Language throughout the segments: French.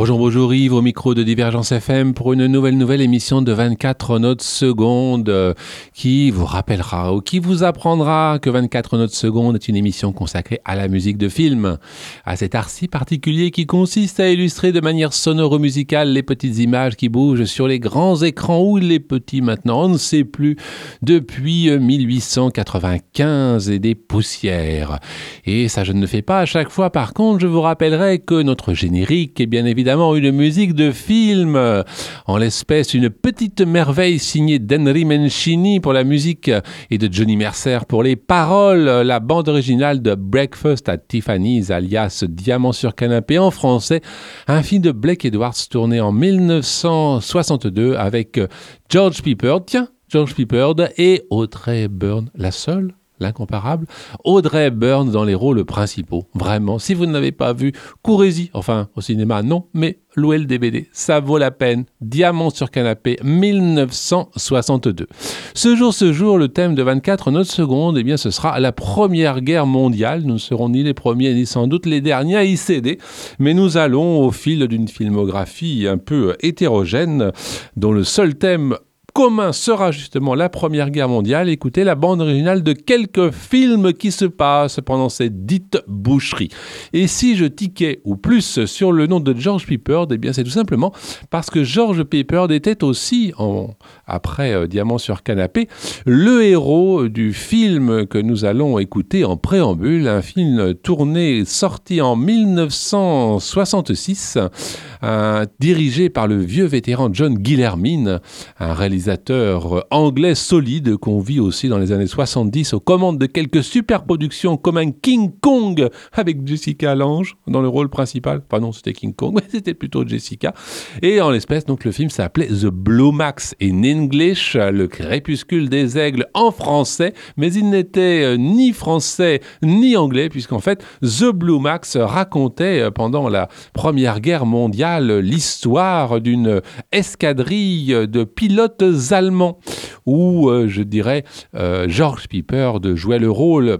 Bonjour, bonjour Yves, au micro de Divergence FM pour une nouvelle émission de 24 notes secondes qui vous rappellera ou qui vous apprendra que 24 notes secondes est une émission consacrée à la musique de film, à cet art si particulier qui consiste à illustrer de manière sonoro-musicale les petites images qui bougent sur les grands écrans ou les petits maintenant, on ne sait plus, depuis 1895 et des poussières. Et ça je ne le fais pas à chaque fois, par contre je vous rappellerai que notre générique est bien évidemment une musique de film, en l'espèce une petite merveille signée d'Henry Mancini pour la musique et de Johnny Mercer pour les paroles, la bande originale de Breakfast at Tiffany's alias Diamant sur canapé en français, un film de Blake Edwards tourné en 1962 avec George Peppard, George Peppard et Audrey Hepburn, la seule, l'incomparable, Audrey Hepburn dans les rôles principaux. Vraiment, si vous ne l'avez pas vu, courez-y. Enfin, au cinéma, non, mais louez le DVD, ça vaut la peine. Diamant sur canapé, 1962. Ce jour, le thème de 24 notes secondes, eh bien, ce sera la Première Guerre mondiale. Nous ne serons ni les premiers, ni sans doute les derniers à y céder, mais nous allons, au fil d'une filmographie un peu hétérogène, dont le seul thème commun sera justement la Première Guerre mondiale, écoutez la bande originale de quelques films qui se passent pendant cette dite boucherie. Et si je tiquais ou plus sur le nom de George Peppard, eh bien c'est tout simplement parce que George Peppard était aussi, après Diamant sur canapé, le héros du film que nous allons écouter en préambule, un film sorti en 1966, dirigé par le vieux vétéran John Guillermin, un réalisateur anglais solide qu'on vit aussi dans les années 70 aux commandes de quelques super productions comme un King Kong avec Jessica Lange dans le rôle principal. Enfin non, c'était King Kong, mais c'était plutôt Jessica. Et en l'espèce, donc le film s'appelait The Blue Max in English, le crépuscule des aigles en français, mais il n'était ni français ni anglais puisqu'en fait The Blue Max racontait pendant la Première Guerre mondiale l'histoire d'une escadrille de pilotes allemands où, je dirais, George Peppard jouait le rôle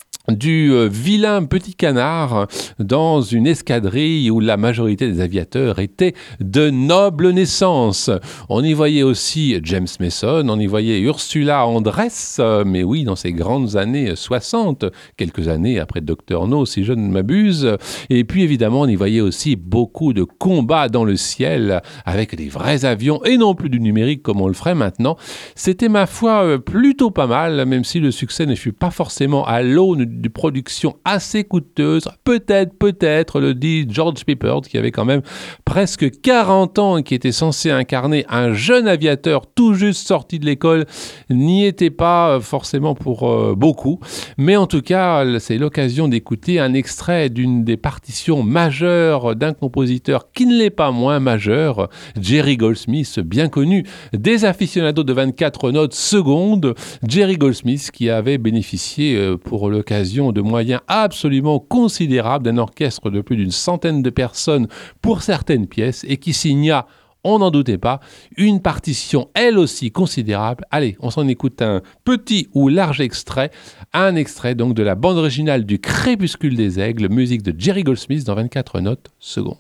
du vilain petit canard dans une escadrille où la majorité des aviateurs étaient de noble naissance. On y voyait aussi James Mason, on y voyait Ursula Andress, mais oui, dans ces grandes années 60, quelques années après Dr No, si je ne m'abuse. Et puis évidemment, on y voyait aussi beaucoup de combats dans le ciel avec des vrais avions et non plus du numérique comme on le ferait maintenant. C'était, ma foi, plutôt pas mal, même si le succès ne fut pas forcément à l'aune de production assez coûteuse, peut-être, le dit George Peppard, qui avait quand même presque 40 ans et qui était censé incarner un jeune aviateur tout juste sorti de l'école, n'y était pas forcément pour beaucoup. Mais en tout cas, c'est l'occasion d'écouter un extrait d'une des partitions majeures d'un compositeur qui ne l'est pas moins majeur, Jerry Goldsmith, bien connu des aficionados de 24 notes secondes. Jerry Goldsmith qui avait bénéficié pour l'occasion de moyens absolument considérables d'un orchestre de plus d'une centaine de personnes pour certaines pièces et qui signa, on n'en doutait pas, une partition elle aussi considérable. Allez, on s'en écoute un petit ou large extrait, un extrait donc de la bande originale du Crépuscule des Aigles, musique de Jerry Goldsmith dans 24 notes secondes.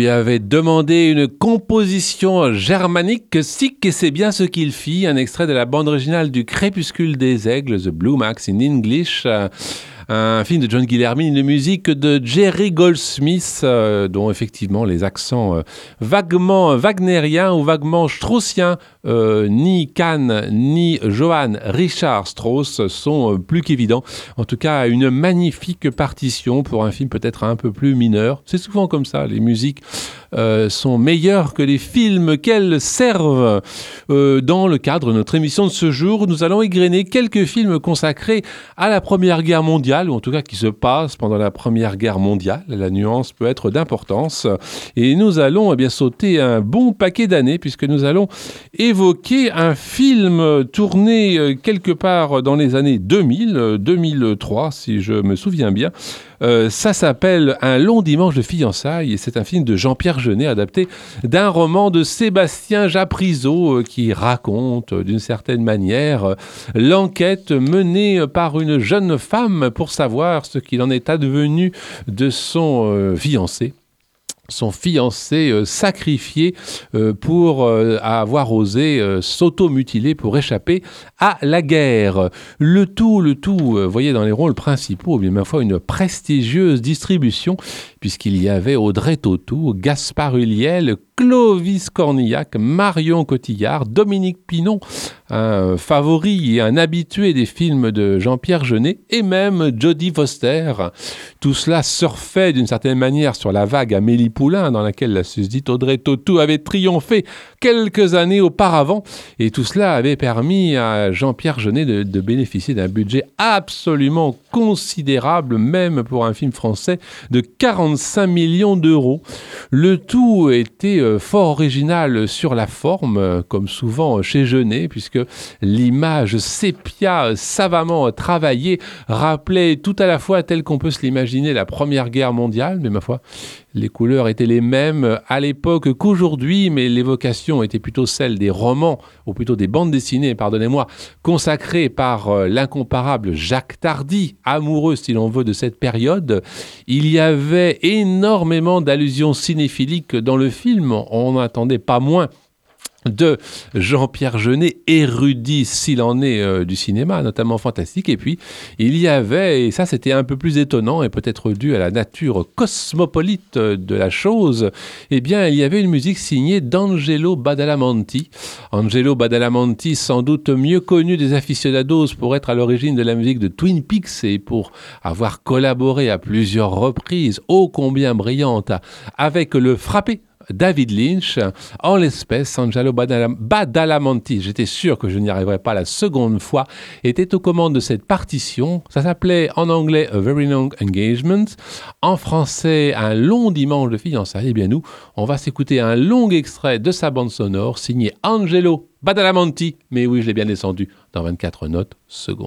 lui avait demandé une composition germanique sick et c'est bien ce qu'il fit. Un extrait de la bande originale du Crépuscule des Aigles, The Blue Max in English. Un film de John Guillermin, une musique de Jerry Goldsmith, dont effectivement les accents vaguement wagnériens ou vaguement straussiens, ni Kahn ni Johann Richard Strauss sont plus qu'évidents. En tout cas, une magnifique partition pour un film peut-être un peu plus mineur. C'est souvent comme ça, les musiques sont meilleures que les films qu'elles servent. Dans le cadre de notre émission de ce jour, nous allons égrener quelques films consacrés à la Première Guerre mondiale, ou en tout cas qui se passent pendant la Première Guerre mondiale. La nuance peut être d'importance. Et nous allons bien sauter un bon paquet d'années, puisque nous allons évoquer un film tourné quelque part dans les années 2000, 2003, si je me souviens bien. Ça s'appelle Un long dimanche de fiançailles et c'est un film de Jean-Pierre Jeunet adapté d'un roman de Sébastien Japrisot qui raconte d'une certaine manière l'enquête menée par une jeune femme pour savoir ce qu'il en est advenu de son fiancé. Son fiancé sacrifié pour avoir osé s'automutiler pour échapper à la guerre. Le tout, voyez dans les rôles principaux, bien ma foi, une prestigieuse distribution, puisqu'il y avait Audrey Tautou, Gaspard Ulliel, Clovis Cornillac, Marion Cotillard, Dominique Pinon, un favori et un habitué des films de Jean-Pierre Jeunet, et même Jodie Foster. Tout cela surfait d'une certaine manière sur la vague Amélie Poulain, dans laquelle la susdite Audrey Tautou avait triomphé quelques années auparavant. Et tout cela avait permis à Jean-Pierre Jeunet de bénéficier d'un budget absolument considérable, même pour un film français, de 45 millions d'euros. Le tout était fort original sur la forme, comme souvent chez Jeunet, puisque l'image sépia savamment travaillée rappelait tout à la fois, tel qu'on peut se l'imaginer, la Première Guerre mondiale, mais ma foi, les couleurs étaient les mêmes à l'époque qu'aujourd'hui, mais l'évocation était plutôt celle des romans, ou plutôt des bandes dessinées, pardonnez-moi, consacrées par l'incomparable Jacques Tardy, amoureux, si l'on veut, de cette période. Il y avait énormément d'allusions cinéphiliques dans le film, on n'attendait pas moins de Jean-Pierre Jeunet, érudit s'il en est du cinéma, notamment fantastique. Et puis, il y avait, et ça c'était un peu plus étonnant et peut-être dû à la nature cosmopolite de la chose, eh bien, il y avait une musique signée d'Angelo Badalamenti. Angelo Badalamenti, sans doute mieux connu des aficionados pour être à l'origine de la musique de Twin Peaks et pour avoir collaboré à plusieurs reprises, ô combien brillantes, avec le frappé David Lynch. En l'espèce, Angelo Badalamenti, j'étais sûr que je n'y arriverais pas la seconde fois, était aux commandes de cette partition. Ça s'appelait en anglais A Very Long Engagement, en français Un long dimanche de fiançailles. Eh bien nous, on va s'écouter un long extrait de sa bande sonore signé Angelo Badalamenti, mais oui, je l'ai bien descendu dans 24 notes secondes.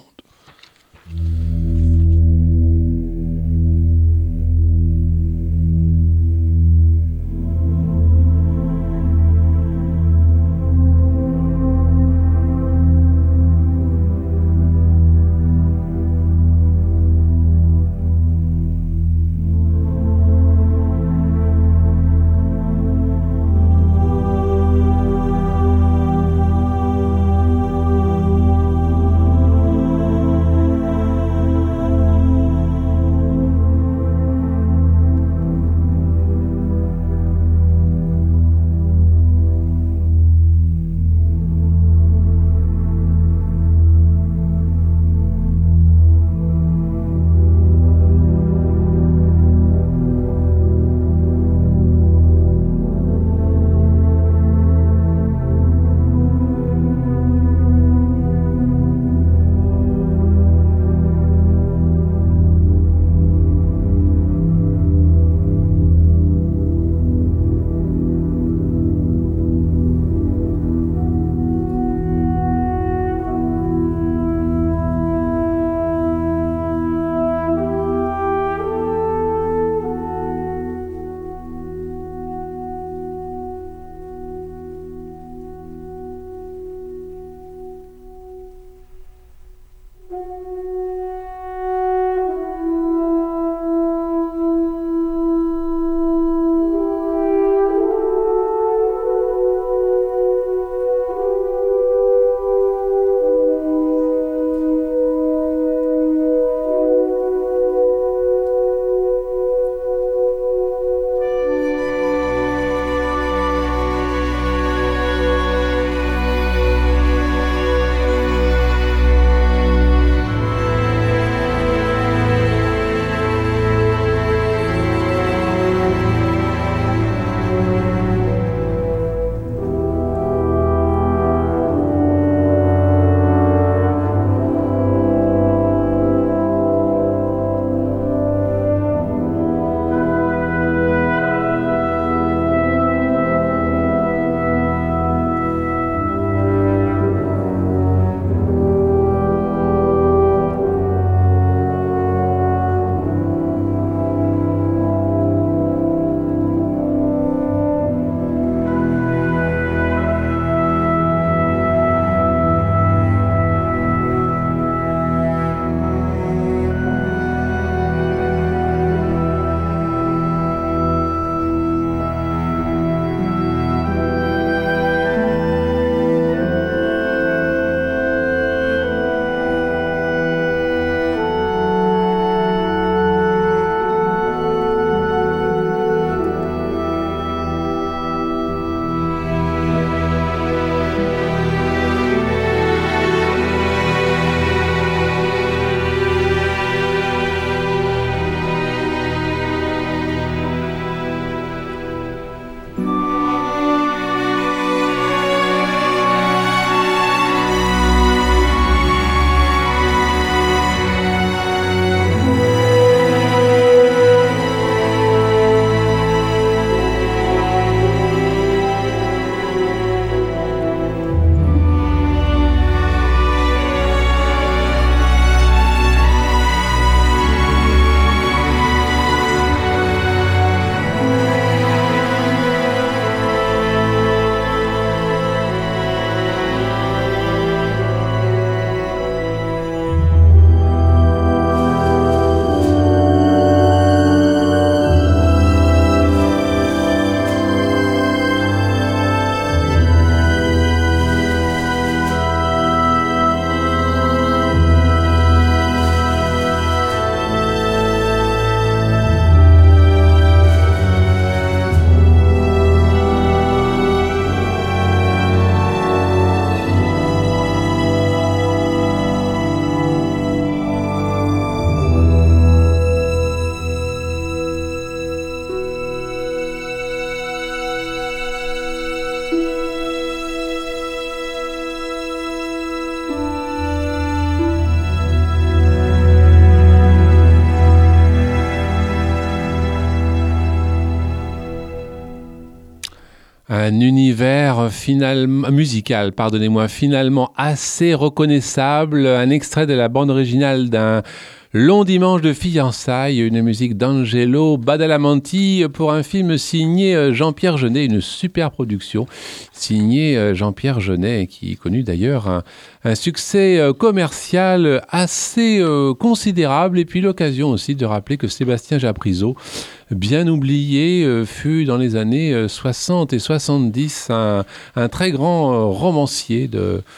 univers finalement musical, pardonnez-moi, finalement assez reconnaissable. Un extrait de la bande originale d'un Long dimanche de fiançailles, une musique d'Angelo Badalamenti pour un film signé Jean-Pierre Jeunet, une super production signée Jean-Pierre Jeunet, qui connu d'ailleurs un succès commercial assez considérable, et puis l'occasion aussi de rappeler que Sébastien Japrisot, bien oublié, fut dans les années 60 et 70 un très grand romancier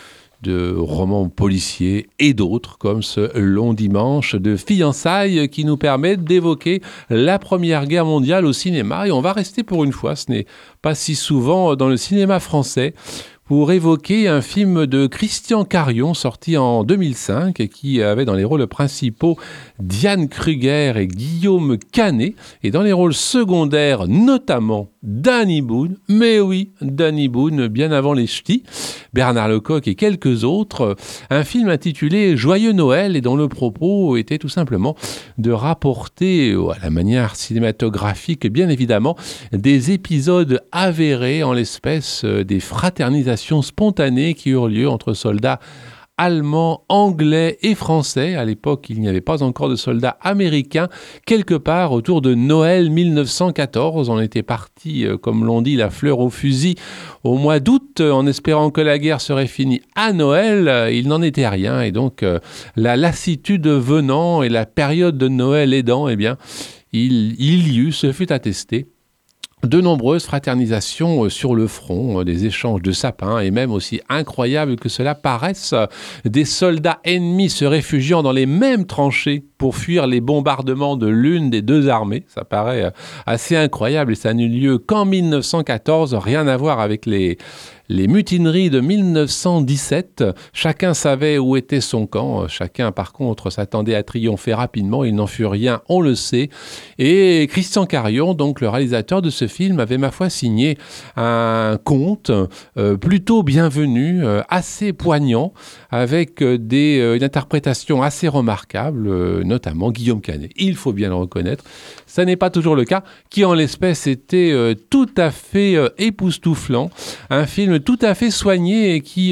de romans policiers et d'autres, comme ce Long dimanche de fiançailles qui nous permet d'évoquer la Première Guerre mondiale au cinéma. Et on va rester pour une fois, ce n'est pas si souvent dans le cinéma français, pour évoquer un film de Christian Carion sorti en 2005 et qui avait dans les rôles principaux Diane Kruger et Guillaume Canet, et dans les rôles secondaires notamment Danny Boone, mais oui, Danny Boone, bien avant les ch'tis, Bernard Lecoq et quelques autres. Un film intitulé Joyeux Noël, et dont le propos était tout simplement de rapporter, à la manière cinématographique bien évidemment, des épisodes avérés, en l'espèce des fraternisations spontanées qui eurent lieu entre soldats allemands, anglais et français. À l'époque, il n'y avait pas encore de soldats américains. Quelque part autour de Noël 1914, on était parti, comme l'on dit, la fleur au fusil au mois d'août, en espérant que la guerre serait finie à Noël. Il n'en était rien, et donc la lassitude venant et la période de Noël aidant, eh bien, il y eut, ce fut attesté, de nombreuses fraternisations sur le front, des échanges de sapins, et même, aussi incroyable que cela paraisse, des soldats ennemis se réfugiant dans les mêmes tranchées pour fuir les bombardements de l'une des deux armées. Ça paraît assez incroyable, et ça n'eut lieu qu'en 1914, rien à voir avec les mutineries de 1917. Chacun savait où était son camp. Chacun, par contre, s'attendait à triompher rapidement. Il n'en fut rien, on le sait. Et Christian Carion, donc le réalisateur de ce film, avait, ma foi, signé un conte plutôt bienvenu, assez poignant, avec une interprétation assez remarquable, notamment Guillaume Canet, il faut bien le reconnaître. Ça n'est pas toujours le cas, qui en l'espèce était tout à fait époustouflant. Un film tout à fait soigné, et qui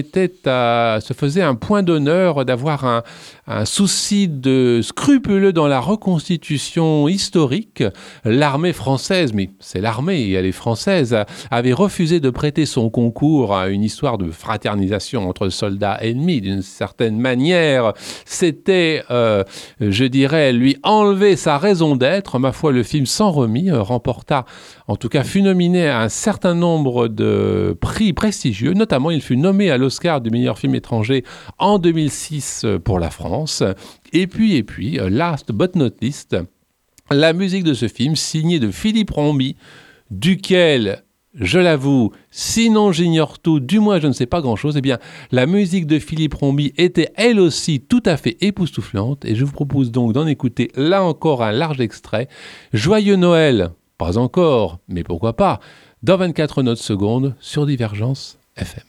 se faisait un point d'honneur d'avoir un souci de scrupuleux dans la reconstitution historique. L'armée française, mais c'est l'armée et elle est française, avait refusé de prêter son concours à une histoire de fraternisation entre soldats ennemis. D'une certaine manière, c'était, je dirais, lui enlever sa raison d'être. Ma foi, le film s'en remit, remporta, en tout cas fut nominé à un certain nombre de prix prestigieux. Notamment, il fut nommé à l'Oscar du meilleur film étranger en 2006 pour la France. Et puis, last but not least, la musique de ce film, signée de Philippe Rombi, duquel, je l'avoue, sinon j'ignore tout, du moins je ne sais pas grand-chose, eh bien, la musique de Philippe Rombi était elle aussi tout à fait époustouflante, et je vous propose donc d'en écouter là encore un large extrait. Joyeux Noël, pas encore, mais pourquoi pas, dans 24 notes secondes sur Divergence FM.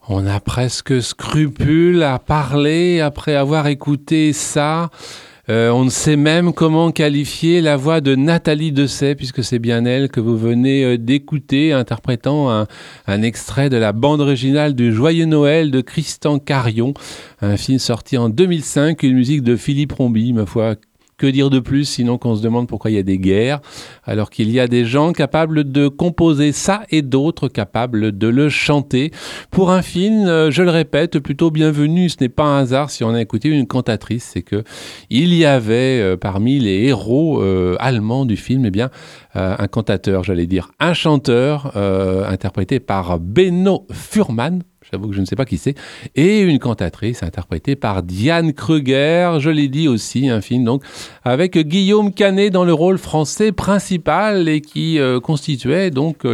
On a presque scrupule à parler après avoir écouté ça. On ne sait même comment qualifier la voix de Nathalie Dessay, puisque c'est bien elle que vous venez d'écouter, interprétant un extrait de la bande originale du Joyeux Noël de Christian Carion, un film sorti en 2005, une musique de Philippe Rombi, ma foi. Que dire de plus, sinon qu'on se demande pourquoi il y a des guerres, alors qu'il y a des gens capables de composer ça et d'autres capables de le chanter. Pour un film, je le répète, plutôt bienvenu. Ce n'est pas un hasard si on a écouté une cantatrice, c'est que il y avait parmi les héros allemands du film, eh bien, un cantateur, j'allais dire, un chanteur interprété par Benno Furman. J'avoue que je ne sais pas qui c'est. Et une cantatrice interprétée par Diane Kruger. Je l'ai dit aussi, un film donc avec Guillaume Canet dans le rôle français principal et qui constituait donc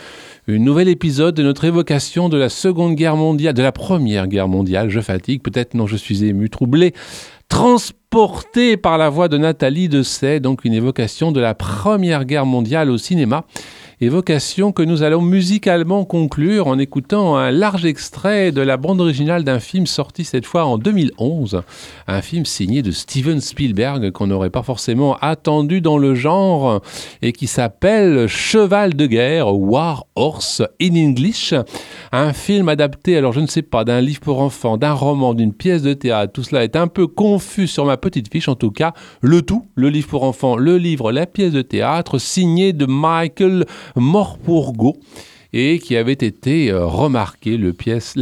une nouvelle épisode de notre évocation de la Seconde Guerre mondiale, de la Première Guerre mondiale. Je fatigue, peut-être non, je suis ému, troublé, transporté par la voix de Nathalie Dessay, donc une évocation de la Première Guerre mondiale au cinéma. Évocation que nous allons musicalement conclure en écoutant un large extrait de la bande originale d'un film sorti cette fois en 2011. Un film signé de Steven Spielberg qu'on n'aurait pas forcément attendu dans le genre et qui s'appelle Cheval de guerre, War Horse in English. Un film adapté, alors je ne sais pas, d'un livre pour enfants, d'un roman, d'une pièce de théâtre. Tout cela est un peu confus sur ma petite fiche. En tout cas, le livre pour enfants, le livre, la pièce de théâtre, signé de Michael Morpurgo et qui avait été remarqué, le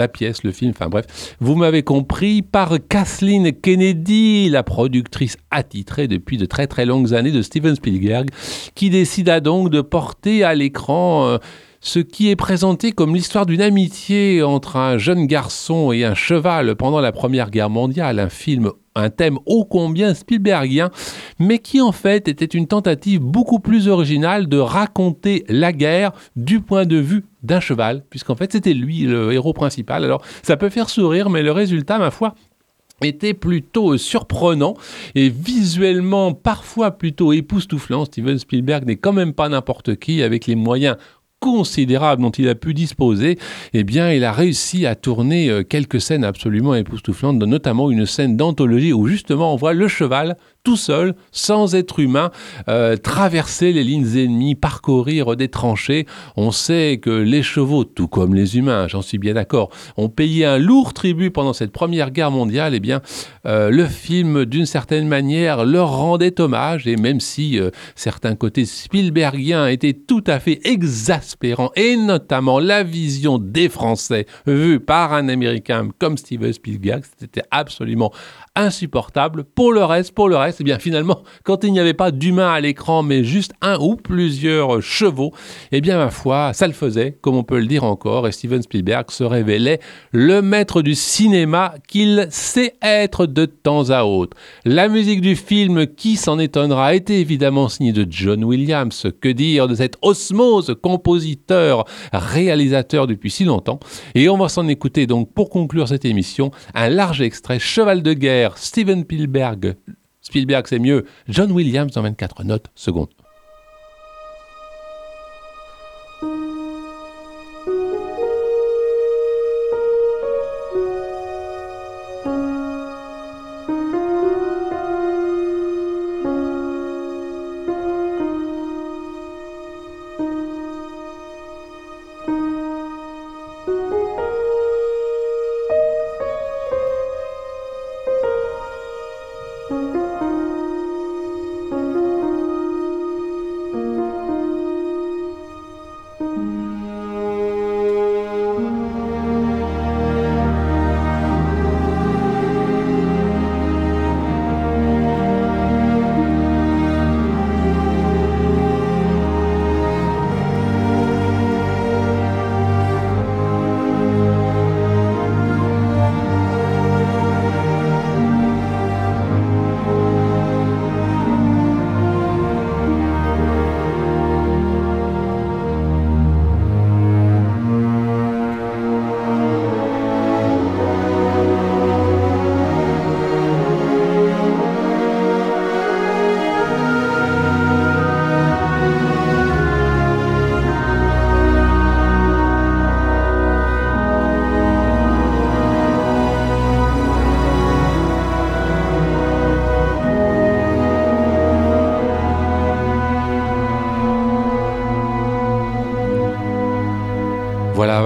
film, enfin bref, vous m'avez compris, par Kathleen Kennedy, la productrice attitrée depuis de très très longues années de Steven Spielberg, qui décida donc de porter à l'écran ce qui est présenté comme l'histoire d'une amitié entre un jeune garçon et un cheval pendant la Première Guerre mondiale, un thème ô combien Spielbergien, mais qui en fait était une tentative beaucoup plus originale de raconter la guerre du point de vue d'un cheval, puisqu'en fait c'était lui le héros principal. Alors ça peut faire sourire, mais le résultat, ma foi, était plutôt surprenant et visuellement parfois plutôt époustouflant. Steven Spielberg n'est quand même pas n'importe qui, avec les moyens considérable dont il a pu disposer, eh bien, il a réussi à tourner quelques scènes absolument époustouflantes, notamment une scène d'anthologie où justement on voit le cheval tout seul, sans être humain, traverser les lignes ennemies, parcourir des tranchées. On sait que les chevaux, tout comme les humains, j'en suis bien d'accord, ont payé un lourd tribut pendant cette Première Guerre mondiale. Eh bien, le film, d'une certaine manière, leur rendait hommage, et même si certains côtés Spielbergiens étaient tout à fait exaspérants, et notamment la vision des Français vue par un Américain comme Steven Spielberg, c'était absolument insupportable. Pour le reste, eh bien finalement, quand il n'y avait pas d'humain à l'écran, mais juste un ou plusieurs chevaux, eh bien ma foi, ça le faisait, comme on peut le dire encore, et Steven Spielberg se révélait le maître du cinéma qu'il sait être de temps à autre. La musique du film, qui s'en étonnera, était évidemment signée de John Williams. Que dire de cette osmose compositeur-réalisateur depuis si longtemps? Et on va s'en écouter donc pour conclure cette émission, un large extrait, Cheval de guerre, Steven Spielberg. Spielberg c'est mieux, John Williams en 24 notes secondes.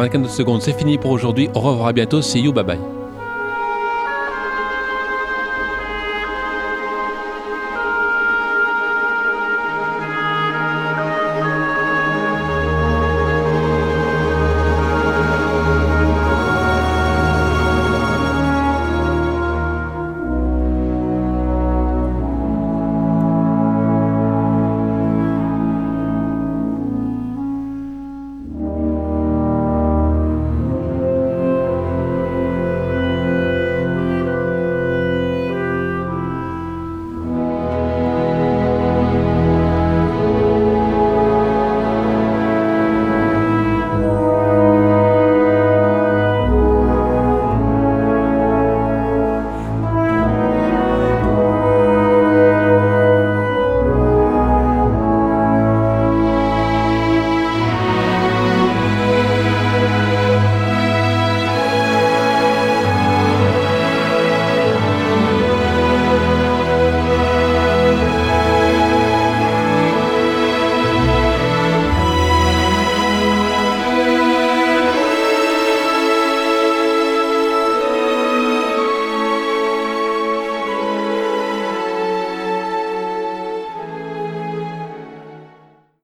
dans la 15 secondes. C'est fini pour aujourd'hui. Au revoir, à bientôt. See you, bye bye.